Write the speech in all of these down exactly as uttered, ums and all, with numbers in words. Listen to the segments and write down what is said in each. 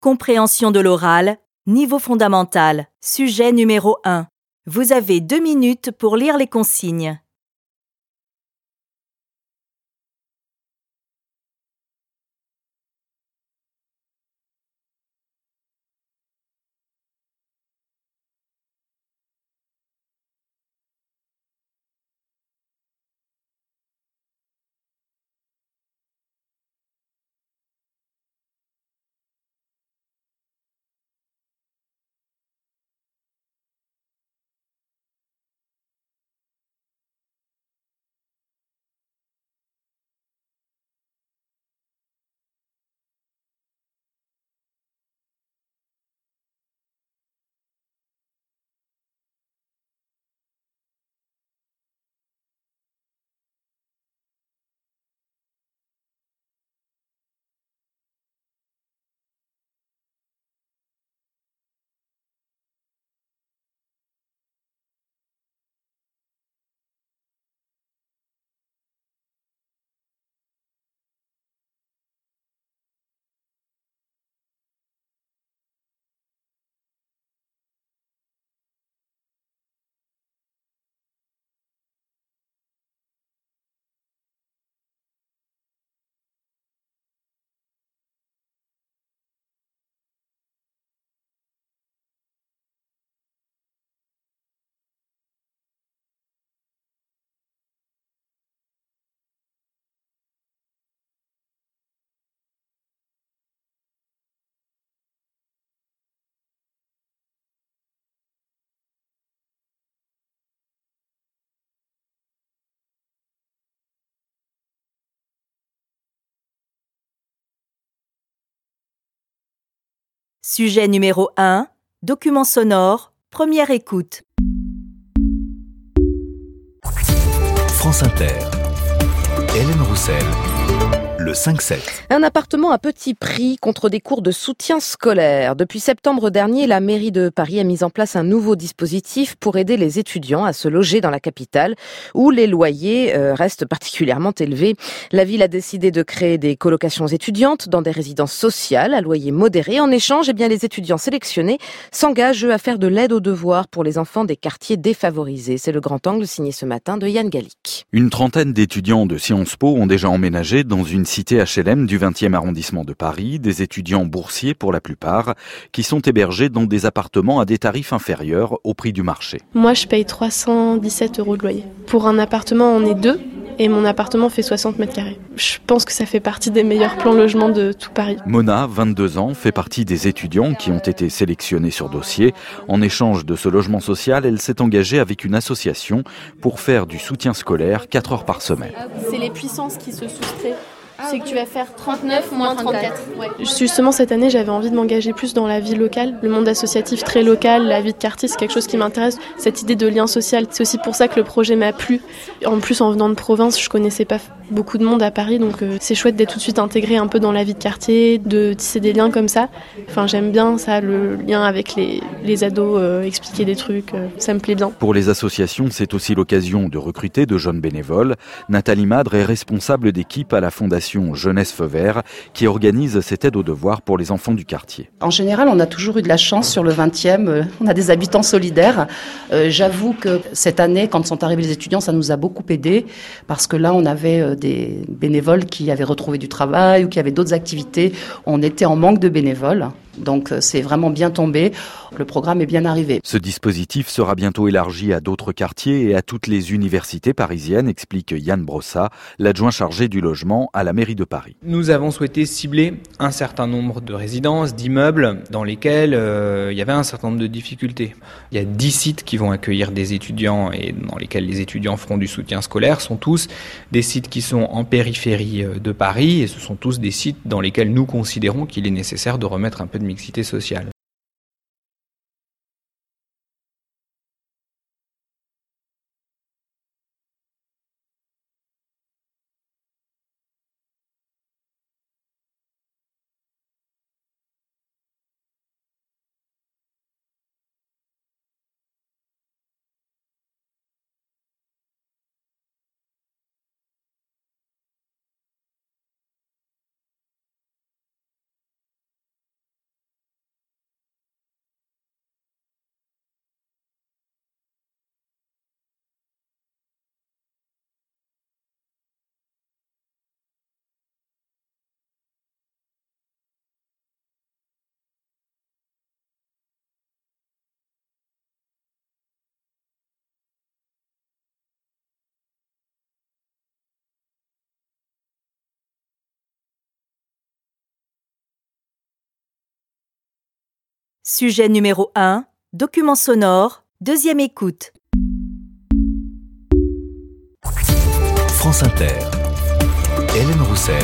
Compréhension de l'oral, niveau fondamental, sujet numéro un. Vous avez deux minutes pour lire les consignes. Sujet numéro un, document sonore, première écoute. France Inter, Hélène Roussel, le cinq sept. Un appartement à petit prix contre des cours de soutien scolaire. Depuis septembre dernier, la mairie de Paris a mis en place un nouveau dispositif pour aider les étudiants à se loger dans la capitale, où les loyers euh, restent particulièrement élevés. La ville a décidé de créer des colocations étudiantes dans des résidences sociales à loyer modéré. En échange, eh bien, les étudiants sélectionnés s'engagent eux, à faire de l'aide aux devoirs pour les enfants des quartiers défavorisés. C'est le grand angle signé ce matin de Yann Gallic. Une trentaine d'étudiants de Sciences Po ont déjà emménagé dans une cité H L M du vingtième arrondissement de Paris, des étudiants boursiers pour la plupart, qui sont hébergés dans des appartements à des tarifs inférieurs au prix du marché. Moi, je paye trois cent dix-sept euros de loyer. Pour un appartement, on est deux. Et mon appartement fait soixante mètres carrés. Je pense que ça fait partie des meilleurs plans logement de tout Paris. Mona, vingt-deux ans, fait partie des étudiants qui ont été sélectionnés sur dossier. En échange de ce logement social, elle s'est engagée avec une association pour faire du soutien scolaire quatre heures par semaine. C'est les puissances qui se soustraient. C'est que tu vas faire trente-neuf moins trente-quatre. Ouais. Justement, cette année, j'avais envie de m'engager plus dans la vie locale. Le monde associatif très local, la vie de quartier, c'est quelque chose qui m'intéresse. Cette idée de lien social, c'est aussi pour ça que le projet m'a plu. En plus, en venant de province, je connaissais pas beaucoup de monde à Paris, donc euh, c'est chouette d'être tout de suite intégré un peu dans la vie de quartier, de tisser des liens comme ça. Enfin, j'aime bien ça, le lien avec les, les ados, euh, expliquer des trucs, euh, ça me plaît bien. Pour les associations, c'est aussi l'occasion de recruter de jeunes bénévoles. Nathalie Madre est responsable d'équipe à la Fondation Jeunesse Feu Vert, qui organise cette aide aux devoirs pour les enfants du quartier. En général, on a toujours eu de la chance sur le vingtième. On a des habitants solidaires. Euh, j'avoue que cette année, quand sont arrivés les étudiants, ça nous a beaucoup aidé parce que là, on avait des bénévoles qui avaient retrouvé du travail ou qui avaient d'autres activités. On était en manque de bénévoles. Donc c'est vraiment bien tombé, le programme est bien arrivé. Ce dispositif sera bientôt élargi à d'autres quartiers et à toutes les universités parisiennes, explique Yann Brossat, l'adjoint chargé du logement à la mairie de Paris. Nous avons souhaité cibler un certain nombre de résidences, d'immeubles dans lesquels euh, il y avait un certain nombre de difficultés. Il y a dix sites qui vont accueillir des étudiants et dans lesquels les étudiants feront du soutien scolaire, sont tous des sites qui sont en périphérie de Paris et ce sont tous des sites dans lesquels nous considérons qu'il est nécessaire de remettre un peu de mixité sociale. Sujet numéro un, document sonore, deuxième écoute. France Inter. Hélène Roussel.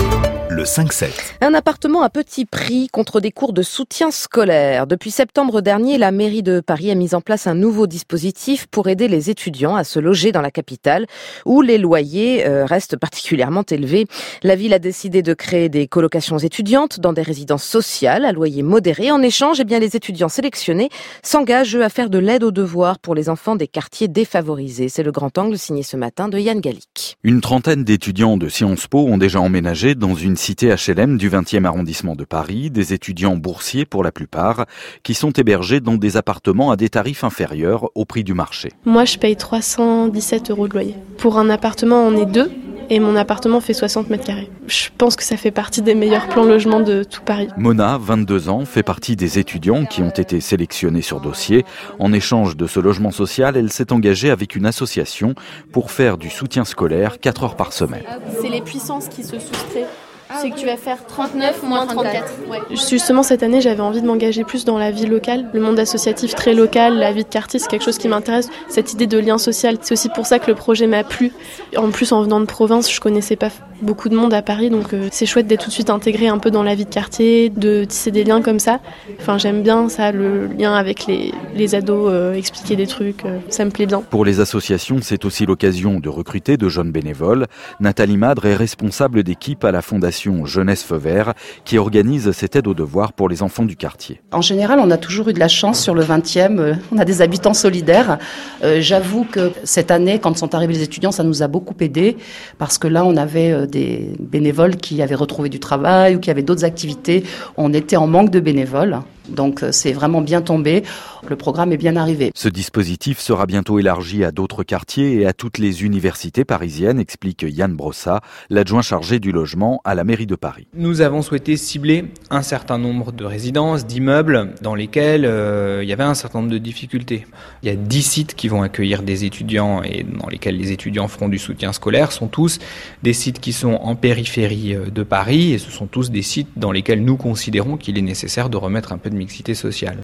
Le cinq sept. Un appartement à petit prix contre des cours de soutien scolaire. Depuis septembre dernier, la mairie de Paris a mis en place un nouveau dispositif pour aider les étudiants à se loger dans la capitale où les loyers euh, restent particulièrement élevés. La ville a décidé de créer des colocations étudiantes dans des résidences sociales à loyer modéré. En échange, eh bien, les étudiants sélectionnés s'engagent eux, à faire de l'aide aux devoirs pour les enfants des quartiers défavorisés. C'est le grand angle signé ce matin de Yann Gallic. Une trentaine d'étudiants de Sciences Po ont déjà emménagé dans une cité H L M du vingtième arrondissement de Paris, des étudiants boursiers pour la plupart, qui sont hébergés dans des appartements à des tarifs inférieurs au prix du marché. Moi, je paye trois cent dix-sept euros de loyer. Pour un appartement, on est deux. Et mon appartement fait soixante mètres carrés. Je pense que ça fait partie des meilleurs plans logement de tout Paris. Mona, vingt-deux ans, fait partie des étudiants qui ont été sélectionnés sur dossier. En échange de ce logement social, elle s'est engagée avec une association pour faire du soutien scolaire quatre heures par semaine. C'est les puissances qui se soustraient. C'est que tu vas faire trente-neuf moins trente-quatre. Ouais. Justement, cette année, j'avais envie de m'engager plus dans la vie locale. Le monde associatif très local, la vie de quartier, c'est quelque chose qui m'intéresse. Cette idée de lien social, c'est aussi pour ça que le projet m'a plu. En plus, en venant de province, je connaissais pas beaucoup de monde à Paris, donc euh, c'est chouette d'être tout de suite intégré un peu dans la vie de quartier, de tisser des liens comme ça. Enfin, j'aime bien ça, le lien avec les, les ados, euh, expliquer des trucs, euh, ça me plaît bien. Pour les associations, c'est aussi l'occasion de recruter de jeunes bénévoles. Nathalie Madre est responsable d'équipe à la Fondation Jeunesse Feu Vert qui organise cette aide aux devoirs pour les enfants du quartier. En général, on a toujours eu de la chance sur le vingtième. On a des habitants solidaires. Euh, j'avoue que cette année, quand sont arrivés les étudiants, ça nous a beaucoup aidé parce que là, on avait des bénévoles qui avaient retrouvé du travail ou qui avaient d'autres activités. On était en manque de bénévoles. Donc c'est vraiment bien tombé, le programme est bien arrivé. Ce dispositif sera bientôt élargi à d'autres quartiers et à toutes les universités parisiennes, explique Yann Brossat, l'adjoint chargé du logement à la mairie de Paris. Nous avons souhaité cibler un certain nombre de résidences, d'immeubles dans lesquels euh, il y avait un certain nombre de difficultés. Il y a dix sites qui vont accueillir des étudiants et dans lesquels les étudiants feront du soutien scolaire, sont tous des sites qui sont en périphérie de Paris et ce sont tous des sites dans lesquels nous considérons qu'il est nécessaire de remettre un peu de mixité sociale.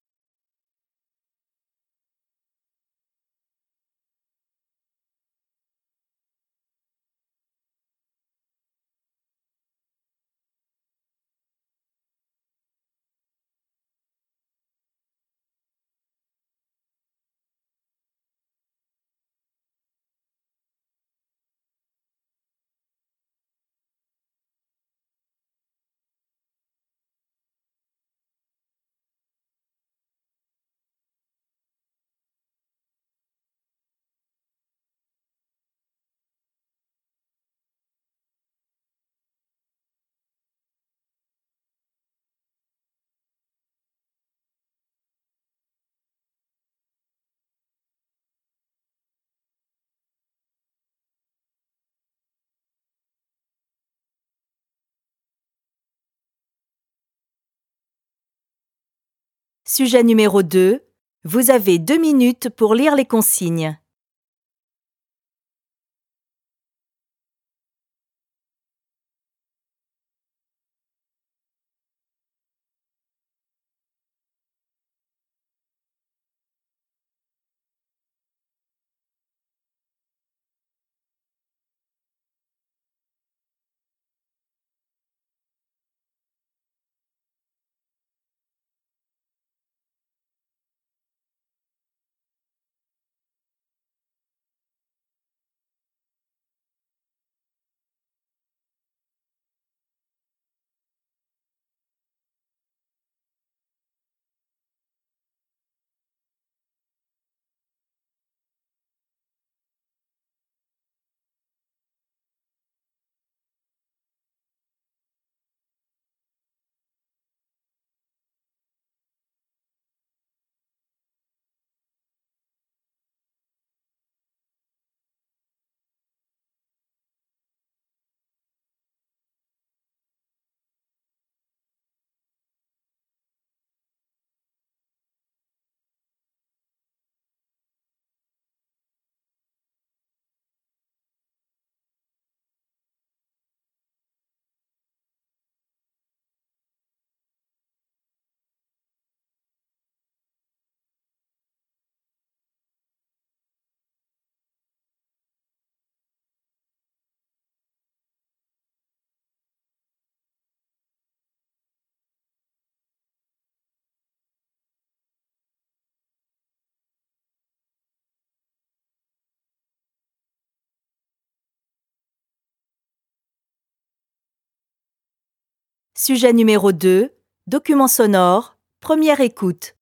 Sujet numéro deux, vous avez deux minutes pour lire les consignes. Sujet numéro deux. Document sonore. Première écoute.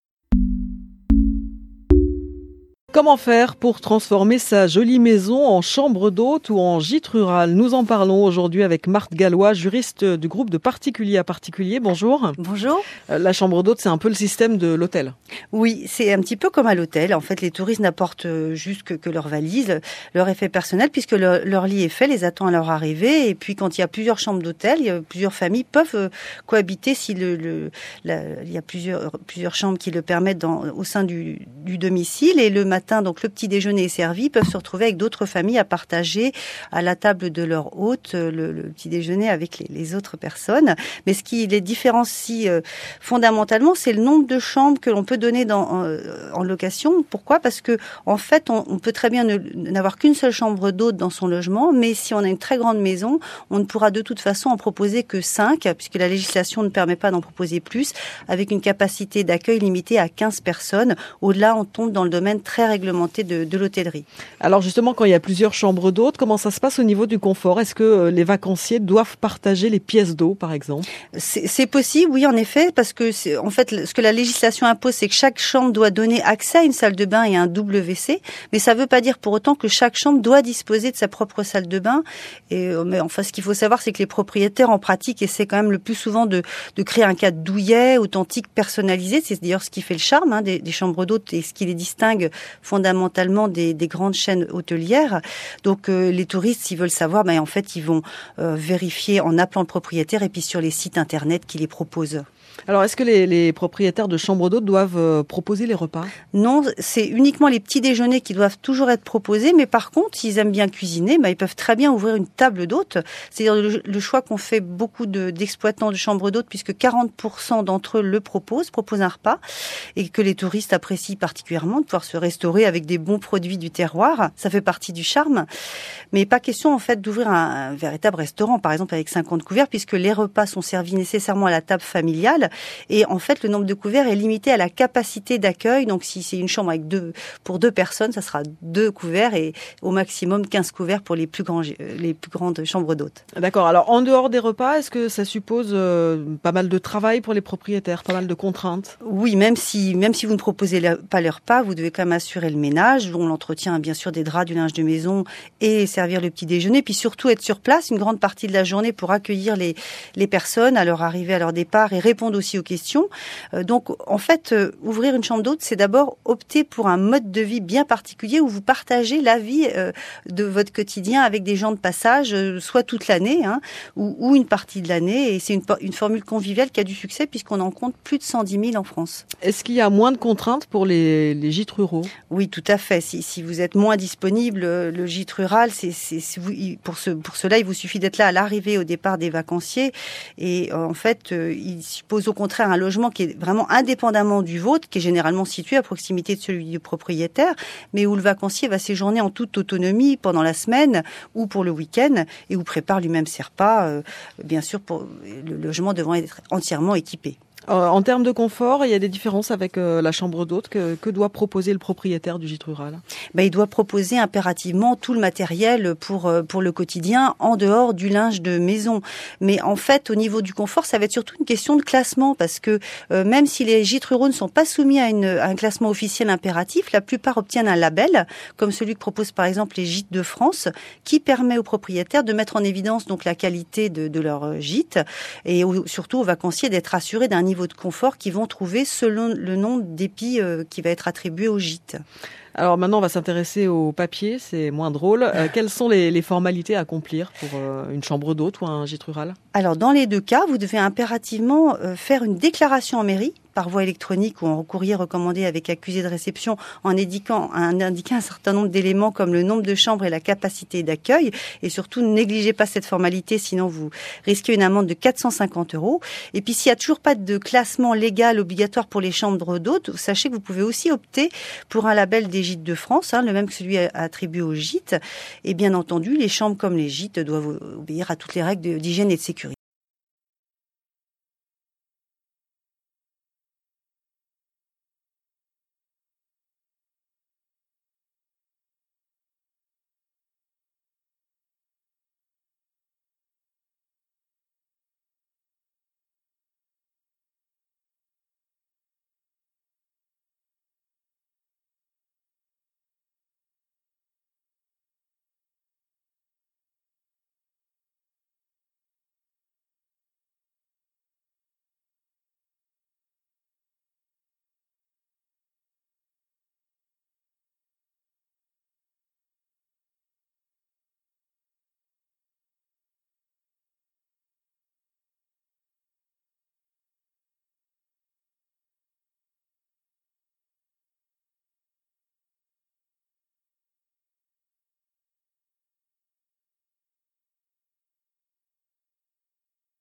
Comment faire pour transformer sa jolie maison en chambre d'hôte ou en gîte rural? Nous en parlons aujourd'hui avec Marthe Gallois, juriste du groupe de particulier à particulier. Bonjour. Bonjour. La chambre d'hôte, c'est un peu le système de l'hôtel. Oui, c'est un petit peu comme à l'hôtel. En fait, les touristes n'apportent juste que, que leur valise, leur effet personnel, puisque le, leur lit est fait, les attend à leur arrivée. Et puis, quand il y a plusieurs chambres d'hôtel, plusieurs familles peuvent cohabiter si le, le la, il y a plusieurs, plusieurs chambres qui le permettent dans, au sein du, du domicile. Et le matin, donc le petit déjeuner est servi, ils peuvent se retrouver avec d'autres familles à partager à la table de leur hôte le, le petit déjeuner avec les, les autres personnes. Mais ce qui les différencie euh, fondamentalement, c'est le nombre de chambres que l'on peut donner dans, en, en location. Pourquoi ? Parce que en fait, on, on peut très bien ne, n'avoir qu'une seule chambre d'hôte dans son logement, mais si on a une très grande maison, on ne pourra de toute façon en proposer que cinq, puisque la législation ne permet pas d'en proposer plus, avec une capacité d'accueil limitée à quinze personnes. Au-delà, on tombe dans le domaine très réglementé de, de l'hôtellerie. Alors justement, quand il y a plusieurs chambres d'hôtes, comment ça se passe au niveau du confort ? Est-ce que les vacanciers doivent partager les pièces d'eau, par exemple ? C'est, c'est possible, oui, en effet, parce que c'est, en fait, ce que la législation impose, c'est que chaque chambre doit donner accès à une salle de bain et à un double W C, mais ça ne veut pas dire pour autant que chaque chambre doit disposer de sa propre salle de bain. Et mais enfin, ce qu'il faut savoir, c'est que les propriétaires, en pratique, essaient quand même le plus souvent de, de créer un cadre douillet, authentique, personnalisé. C'est d'ailleurs ce qui fait le charme hein, des, des chambres d'hôtes et ce qui les distingue fondamentalement des, des grandes chaînes hôtelières. Donc euh, les touristes, s'ils veulent savoir, ben, en fait, ils vont euh, vérifier en appelant le propriétaire et puis sur les sites internet qui les proposent. Alors, est-ce que les, les propriétaires de chambres d'hôtes doivent euh, proposer les repas ? Non, c'est uniquement les petits déjeuners qui doivent toujours être proposés. Mais par contre, s'ils aiment bien cuisiner, bah, ils peuvent très bien ouvrir une table d'hôtes. C'est-à-dire le, le choix qu'ont fait beaucoup de, d'exploitants de chambres d'hôtes, puisque quarante pour cent d'entre eux le proposent, proposent un repas, et que les touristes apprécient particulièrement de pouvoir se restaurer avec des bons produits du terroir. Ça fait partie du charme. Mais pas question, en fait, d'ouvrir un, un véritable restaurant, par exemple, avec cinquante couverts, puisque les repas sont servis nécessairement à la table familiale. Et en fait, le nombre de couverts est limité à la capacité d'accueil. Donc, si c'est une chambre avec deux, pour deux personnes, ça sera deux couverts et au maximum quinze couverts pour les plus grands, les plus grandes chambres d'hôtes. D'accord. Alors, en dehors des repas, est-ce que ça suppose euh, pas mal de travail pour les propriétaires, pas mal de contraintes ? Oui, même si, même si vous ne proposez pas les repas, vous devez quand même assurer le ménage, dont l'entretien, bien sûr, des draps, du linge de maison et servir le petit déjeuner. Puis surtout être sur place une grande partie de la journée pour accueillir les, les personnes à leur arrivée, à leur départ et répondre aussi aux questions. Euh, donc, en fait, euh, ouvrir une chambre d'hôte, c'est d'abord opter pour un mode de vie bien particulier où vous partagez la vie euh, de votre quotidien avec des gens de passage, euh, soit toute l'année, hein, ou, ou une partie de l'année. Et c'est une, une formule conviviale qui a du succès puisqu'on en compte plus de cent dix mille en France. Est-ce qu'il y a moins de contraintes pour les, les gîtes ruraux ? Oui, tout à fait. Si, si vous êtes moins disponible, le gîte rural, c'est, c'est, c'est vous, pour, ce, pour cela, il vous suffit d'être là à l'arrivée, au départ des vacanciers. Et euh, en fait, euh, il suppose au contraire un logement qui est vraiment indépendamment du vôtre, qui est généralement situé à proximité de celui du propriétaire, mais où le vacancier va séjourner en toute autonomie pendant la semaine ou pour le week-end, et où prépare lui-même ses repas, euh, bien sûr, pour le logement devant être entièrement équipé. En termes de confort, il y a des différences avec euh, la chambre d'hôte. Que, que doit proposer le propriétaire du gîte rural ? Ben, il doit proposer impérativement tout le matériel pour pour le quotidien, en dehors du linge de maison. Mais en fait, au niveau du confort, ça va être surtout une question de classement, parce que euh, même si les gîtes ruraux ne sont pas soumis à, une, à un classement officiel impératif, la plupart obtiennent un label, comme celui que proposent par exemple les gîtes de France, qui permet aux propriétaires de mettre en évidence donc la qualité de, de leur gîte, et au, surtout aux vacanciers d'être assurés d'un niveau de confort qu'ils vont trouver selon le nombre d'épis euh, qui va être attribué au gîte. Alors maintenant, on va s'intéresser au papier, c'est moins drôle. Euh, quelles sont les, les formalités à accomplir pour euh, une chambre d'hôte ou un gîte rural ? Alors, dans les deux cas, vous devez impérativement euh, faire une déclaration en mairie, par voie électronique ou en courrier recommandé avec accusé de réception, en indiquant, en indiquant un certain nombre d'éléments comme le nombre de chambres et la capacité d'accueil. Et surtout, ne négligez pas cette formalité, sinon vous risquez une amende de quatre cent cinquante euros. Et puis, s'il n'y a toujours pas de classement légal obligatoire pour les chambres d'hôtes, sachez que vous pouvez aussi opter pour un label des gîtes de France, hein, le même que celui attribué aux gîtes. Et bien entendu, les chambres comme les gîtes doivent obéir à toutes les règles d'hygiène et de sécurité.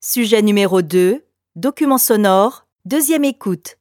Sujet numéro deux, document sonore, deuxième écoute.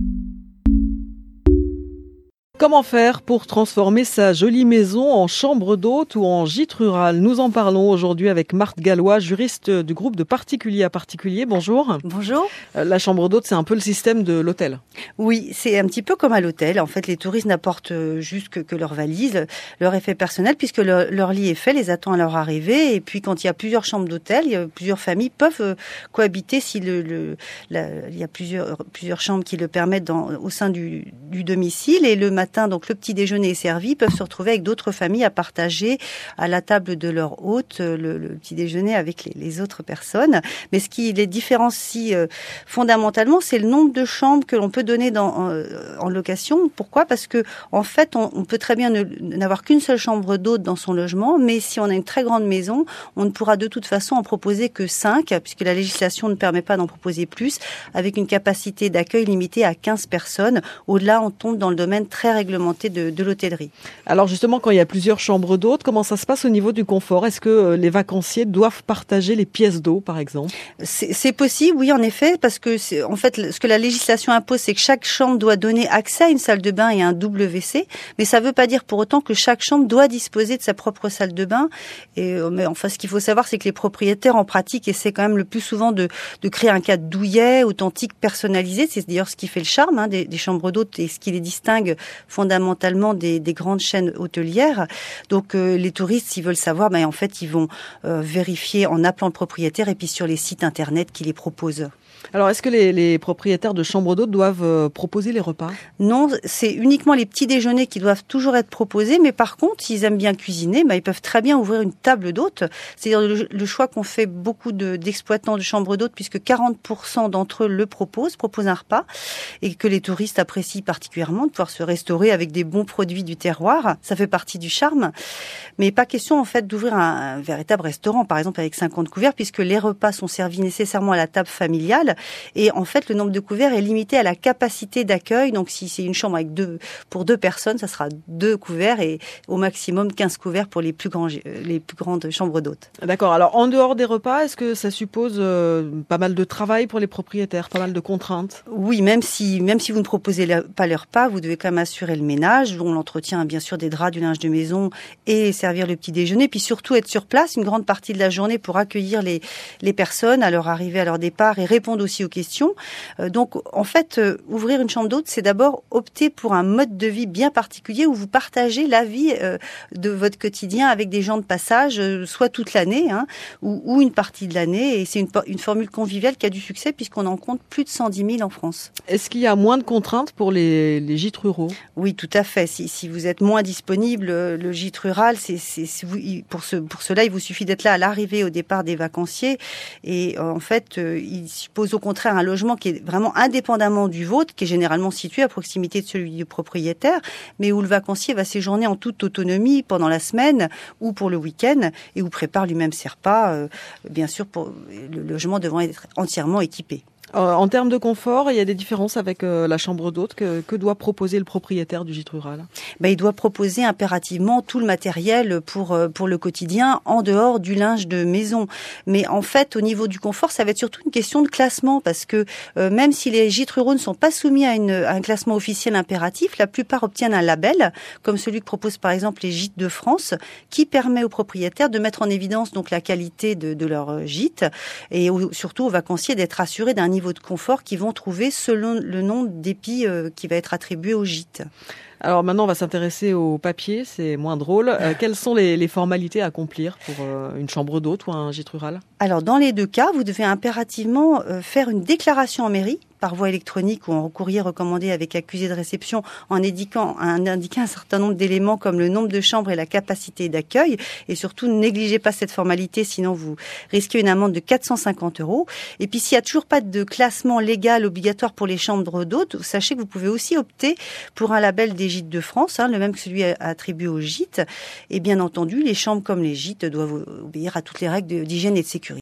Comment faire pour transformer sa jolie maison en chambre d'hôte ou en gîte rural? Nous en parlons aujourd'hui avec Marthe Gallois, juriste du groupe de particulier à particulier. Bonjour. Bonjour. La chambre d'hôte, c'est un peu le système de l'hôtel. Oui, c'est un petit peu comme à l'hôtel. En fait, les touristes n'apportent juste que, que leur valise, leur effet personnel, puisque leur, leur lit est fait, les attend à leur arrivée. Et puis, quand il y a plusieurs chambres d'hôtel, plusieurs familles peuvent cohabiter si le, le, la, il y a plusieurs, plusieurs chambres qui le permettent dans, au sein du, du domicile. Et le matin, donc le petit déjeuner est servi, peuvent se retrouver avec d'autres familles à partager à la table de leur hôte le, le petit déjeuner avec les, les autres personnes. Mais ce qui les différencie euh, fondamentalement, c'est le nombre de chambres que l'on peut donner dans, en, en location. Pourquoi ? Parce que en fait, on, on peut très bien ne, n'avoir qu'une seule chambre d'hôte dans son logement, mais si on a une très grande maison, on ne pourra de toute façon en proposer que cinq, puisque la législation ne permet pas d'en proposer plus, avec une capacité d'accueil limitée à quinze personnes. Au-delà, on tombe dans le domaine très réglementé de, de l'hôtellerie. Alors justement, quand il y a plusieurs chambres d'hôtes, comment ça se passe au niveau du confort ? Est-ce que les vacanciers doivent partager les pièces d'eau, par exemple ? C'est, c'est possible, oui, en effet, parce que c'est, en fait, ce que la législation impose, c'est que chaque chambre doit donner accès à une salle de bain et à un double W C, mais ça ne veut pas dire pour autant que chaque chambre doit disposer de sa propre salle de bain. Et mais enfin, ce qu'il faut savoir, c'est que les propriétaires, en pratique, essaient quand même le plus souvent de, de créer un cadre douillet, authentique, personnalisé. C'est d'ailleurs ce qui fait le charme hein, des, des chambres d'hôtes et ce qui les distingue fondamentalement des, des grandes chaînes hôtelières. Donc euh, les touristes, s'ils veulent savoir, ben, en fait, ils vont euh, vérifier en appelant le propriétaire et puis sur les sites internet qui les proposent. Alors, est-ce que les, les propriétaires de chambres d'hôtes doivent euh, proposer les repas ? Non, c'est uniquement les petits déjeuners qui doivent toujours être proposés. Mais par contre, s'ils aiment bien cuisiner, bah, ils peuvent très bien ouvrir une table d'hôtes. C'est-à-dire le, le choix qu'ont fait beaucoup de, d'exploitants de chambres d'hôtes, puisque quarante pour cent d'entre eux le proposent, proposent un repas, et que les touristes apprécient particulièrement de pouvoir se restaurer avec des bons produits du terroir. Ça fait partie du charme. Mais pas question, en fait, d'ouvrir un, un véritable restaurant, par exemple, avec cinquante couverts, puisque les repas sont servis nécessairement à la table familiale. Et en fait, le nombre de couverts est limité à la capacité d'accueil. Donc, si c'est une chambre avec deux, pour deux personnes, ça sera deux couverts et au maximum quinze couverts pour les plus grands, les plus grandes chambres d'hôtes. D'accord. Alors, en dehors des repas, est-ce que ça suppose euh, pas mal de travail pour les propriétaires, pas mal de contraintes ? Oui, même si, même si vous ne proposez pas les repas, vous devez quand même assurer le ménage, dont l'entretien, bien sûr, des draps, du linge de maison et servir le petit déjeuner. Puis surtout être sur place une grande partie de la journée pour accueillir les, les personnes à leur arrivée, à leur départ et répondre aussi aux questions. Euh, donc, en fait, euh, ouvrir une chambre d'hôte, c'est d'abord opter pour un mode de vie bien particulier où vous partagez la vie euh, de votre quotidien avec des gens de passage, euh, soit toute l'année, hein, ou, ou une partie de l'année. Et c'est une, une formule conviviale qui a du succès puisqu'on en compte plus de cent dix mille en France. Est-ce qu'il y a moins de contraintes pour les, les gîtes ruraux ? Oui, tout à fait. Si, si vous êtes moins disponible, le gîte rural, c'est, c'est, c'est pour, ce, pour cela, il vous suffit d'être là à l'arrivée, au départ des vacanciers. Et euh, en fait, euh, il suppose au contraire un logement qui est vraiment indépendamment du vôtre, qui est généralement situé à proximité de celui du propriétaire, mais où le vacancier va séjourner en toute autonomie pendant la semaine ou pour le week-end et où prépare lui-même ses repas, euh, bien sûr, pour le logement devant être entièrement équipé. Euh, en termes de confort, il y a des différences avec euh, la chambre d'hôte. Que, que doit proposer le propriétaire du gîte rural ? Ben, il doit proposer impérativement tout le matériel pour pour le quotidien en dehors du linge de maison. Mais en fait, au niveau du confort, ça va être surtout une question de classement parce que euh, même si les gîtes ruraux ne sont pas soumis à, une, à un classement officiel impératif, la plupart obtiennent un label, comme celui que proposent par exemple les Gîtes de France, qui permet aux propriétaires de mettre en évidence donc la qualité de, de leur gîte et au, surtout aux vacanciers d'être assurés d'un niveau de confort qu'ils vont trouver selon le nombre d'épis euh, qui va être attribué au gîte. Alors maintenant, on va s'intéresser au papier, c'est moins drôle. Euh, quelles sont les, les formalités à accomplir pour euh, une chambre d'hôte ou un gîte rural ? Alors, dans les deux cas, vous devez impérativement euh, faire une déclaration en mairie, par voie électronique ou en courrier recommandé avec accusé de réception, en indiquant, en indiquant un certain nombre d'éléments comme le nombre de chambres et la capacité d'accueil. Et surtout, ne négligez pas cette formalité, sinon vous risquez une amende de quatre cent cinquante euros. Et puis, s'il n'y a toujours pas de classement légal obligatoire pour les chambres d'hôtes, sachez que vous pouvez aussi opter pour un label des Gîtes de France, hein, le même que celui attribué aux gîtes. Et bien entendu, les chambres comme les gîtes doivent obéir à toutes les règles d'hygiène et de sécurité.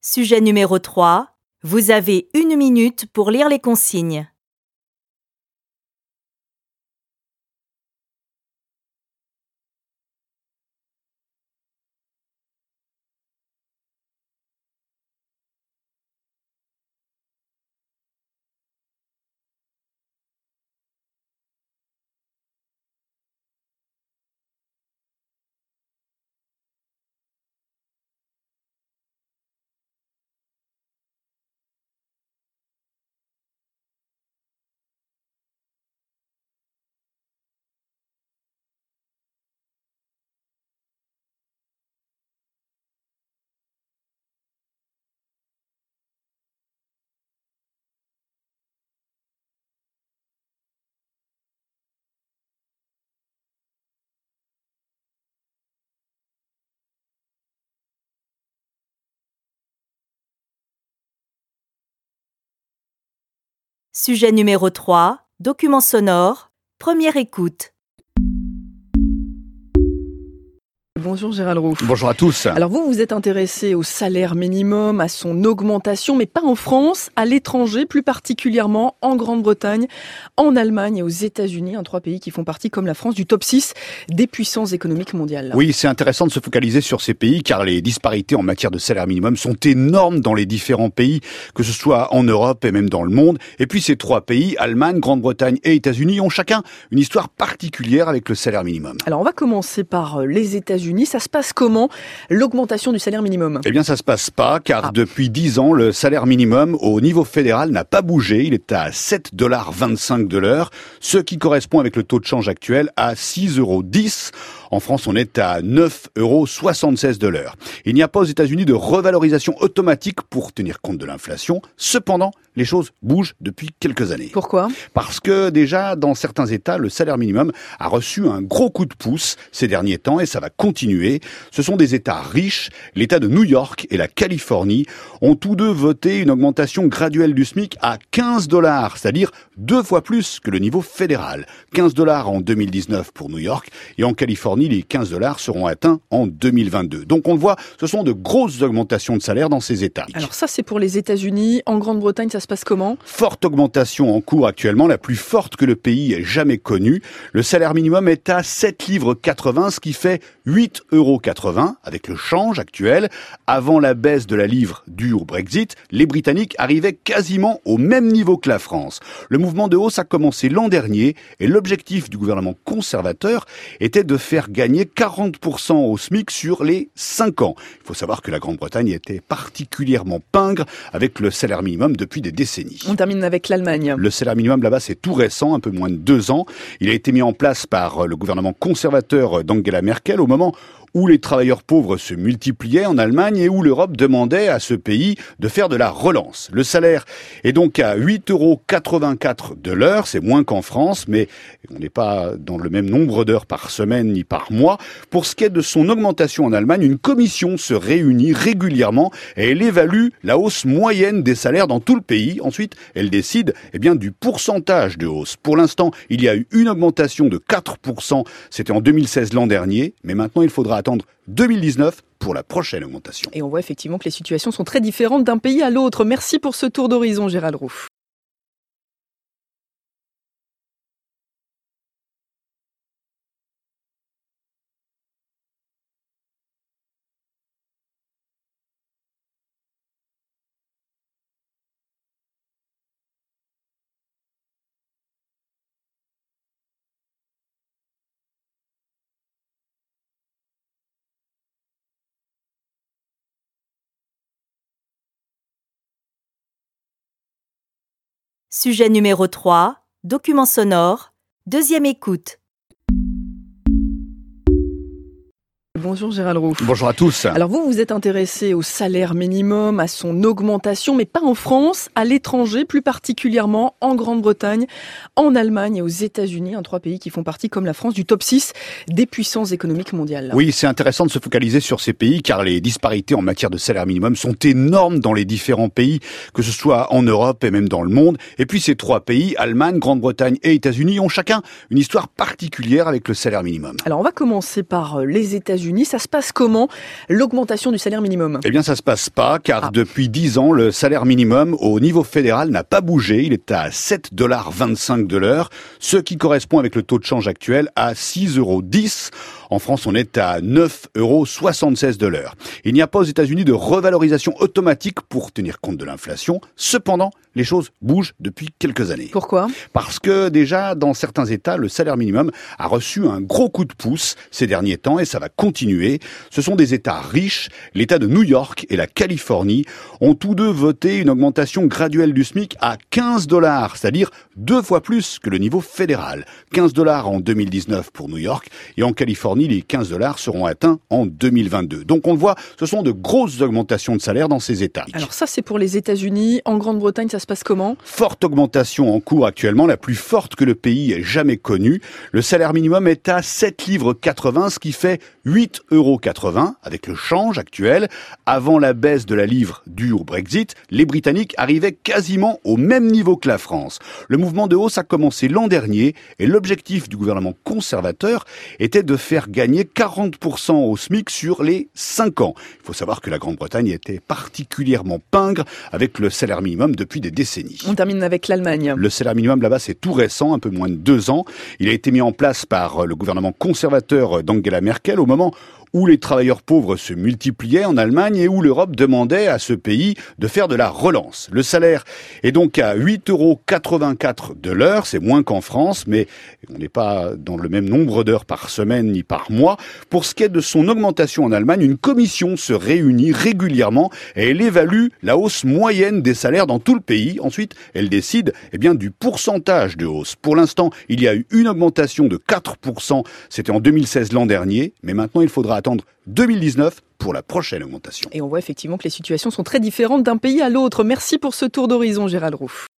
Sujet numéro trois. Vous avez une minute pour lire les consignes. Sujet numéro trois. Document sonore. Première écoute. Bonjour Gérald Roux. Bonjour à tous. Alors vous, vous êtes intéressé au salaire minimum, à son augmentation, mais pas en France, à l'étranger, plus particulièrement en Grande-Bretagne, en Allemagne et aux États-Unis, hein, trois pays qui font partie, comme la France, du top six des puissances économiques mondiales. Oui, c'est intéressant de se focaliser sur ces pays, car les disparités en matière de salaire minimum sont énormes dans les différents pays, que ce soit en Europe et même dans le monde. Et puis ces trois pays, Allemagne, Grande-Bretagne et États-Unis, ont chacun une histoire particulière avec le salaire minimum. Alors on va commencer par les États-Unis. Ça se passe comment, l'augmentation du salaire minimum ? Eh bien, ça se passe pas, car ah. depuis dix ans, le salaire minimum au niveau fédéral n'a pas bougé. Il est à sept dollars vingt-cinq de l'heure, ce qui correspond avec le taux de change actuel à six euros dix. En France, on est à neuf euros soixante-seize de l'heure. Il n'y a pas aux États-Unis de revalorisation automatique pour tenir compte de l'inflation. Cependant, les choses bougent depuis quelques années. Pourquoi ? Parce que déjà, dans certains États, le salaire minimum a reçu un gros coup de pouce ces derniers temps et ça va continuer. Ce sont des États riches. L'État de New York et la Californie ont tous deux voté une augmentation graduelle du SMIC à quinze dollars, c'est-à-dire deux fois plus que le niveau fédéral. quinze dollars en deux mille dix-neuf pour New York et en Californie, les quinze dollars seront atteints en deux mille vingt-deux. Donc on le voit, ce sont de grosses augmentations de salaire dans ces États. Alors ça, c'est pour les États-Unis. En Grande-Bretagne, ça se passe comment ? Forte augmentation en cours actuellement, la plus forte que le pays ait jamais connue. Le salaire minimum est à sept livres quatre-vingts, ce qui fait huit euros quatre-vingts avec le change actuel. Avant la baisse de la livre due au Brexit, les Britanniques arrivaient quasiment au même niveau que la France. Le mouvement de hausse a commencé l'an dernier et l'objectif du gouvernement conservateur était de faire gagner quarante pour cent au SMIC sur les cinq ans. Il faut savoir que la Grande-Bretagne était particulièrement pingre avec le salaire minimum depuis des décennies. On termine avec l'Allemagne. Le salaire minimum là-bas, c'est tout récent, un peu moins de deux ans. Il a été mis en place par le gouvernement conservateur d'Angela Merkel au moment où les travailleurs pauvres se multipliaient en Allemagne et où l'Europe demandait à ce pays de faire de la relance. Le salaire est donc à huit euros quatre-vingt-quatre de l'heure, c'est moins qu'en France, mais on n'est pas dans le même nombre d'heures par semaine ni par mois. Pour ce qui est de son augmentation en Allemagne, une commission se réunit régulièrement et elle évalue la hausse moyenne des salaires dans tout le pays. Ensuite, elle décide eh bien, du pourcentage de hausse. Pour l'instant, il y a eu une augmentation de quatre pour cent, c'était en deux mille seize l'an dernier, mais maintenant il faudra attendre deux mille dix-neuf pour la prochaine augmentation. Et on voit effectivement que les situations sont très différentes d'un pays à l'autre. Merci pour ce tour d'horizon, Gérald Roux. Sujet numéro trois. Document sonore. Deuxième écoute. Bonjour Gérald Roux. Bonjour à tous. Alors vous, vous êtes intéressé au salaire minimum, à son augmentation, mais pas en France, à l'étranger, plus particulièrement en Grande-Bretagne, en Allemagne et aux États-Unis, hein, trois pays qui font partie, comme la France, du top six des puissances économiques mondiales. Oui, c'est intéressant de se focaliser sur ces pays, car les disparités en matière de salaire minimum sont énormes dans les différents pays, que ce soit en Europe et même dans le monde. Et puis ces trois pays, Allemagne, Grande-Bretagne et États-Unis, ont chacun une histoire particulière avec le salaire minimum. Alors on va commencer par les États-Unis. États-Unis. Ça se passe comment, l'augmentation du salaire minimum? Eh bien, ça se passe pas, car ah. depuis dix ans, le salaire minimum au niveau fédéral n'a pas bougé. Il est à sept dollars vingt-cinq de l'heure, ce qui correspond avec le taux de change actuel à six euros dix. En France, on est à neuf euros soixante-seize de l'heure. Il n'y a pas aux États-Unis de revalorisation automatique pour tenir compte de l'inflation. Cependant, les choses bougent depuis quelques années. Pourquoi ? Parce que déjà, dans certains États, le salaire minimum a reçu un gros coup de pouce ces derniers temps et ça va continuer. Ce sont des États riches. L'État de New York et la Californie ont tous deux voté une augmentation graduelle du SMIC à quinze dollars, c'est-à-dire deux fois plus que le niveau fédéral. quinze dollars en deux mille dix-neuf pour New York et en Californie, les quinze dollars seront atteints en deux mille vingt-deux. Donc on le voit, ce sont de grosses augmentations de salaire dans ces États. Alors ça, c'est pour les États-Unis. En Grande-Bretagne, ça se passe comment ? Forte augmentation en cours actuellement, la plus forte que le pays ait jamais connue. Le salaire minimum est à sept livres quatre-vingts, ce qui fait huit euros quatre-vingts avec le change actuel. Avant la baisse de la livre due au Brexit, les Britanniques arrivaient quasiment au même niveau que la France. Le mouvement de hausse a commencé l'an dernier et l'objectif du gouvernement conservateur était de faire gagner quarante pour cent au SMIC sur les cinq ans. Il faut savoir que la Grande-Bretagne était particulièrement pingre avec le salaire minimum depuis des décennies. On termine avec l'Allemagne. Le salaire minimum là-bas, c'est tout récent, un peu moins de deux ans. Il a été mis en place par le gouvernement conservateur d'Angela Merkel au moment où les travailleurs pauvres se multipliaient en Allemagne et où l'Europe demandait à ce pays de faire de la relance. Le salaire est donc à huit euros quatre-vingt-quatre de l'heure, c'est moins qu'en France, mais on n'est pas dans le même nombre d'heures par semaine ni par mois. Pour ce qui est de son augmentation en Allemagne, une commission se réunit régulièrement et elle évalue la hausse moyenne des salaires dans tout le pays. Ensuite, elle décide eh bien, du pourcentage de hausse. Pour l'instant, il y a eu une augmentation de quatre pour cent, c'était en deux mille seize l'an dernier, mais maintenant il faudra attendre deux mille dix-neuf pour la prochaine augmentation. Et on voit effectivement que les situations sont très différentes d'un pays à l'autre. Merci pour ce tour d'horizon, Gérald Roux.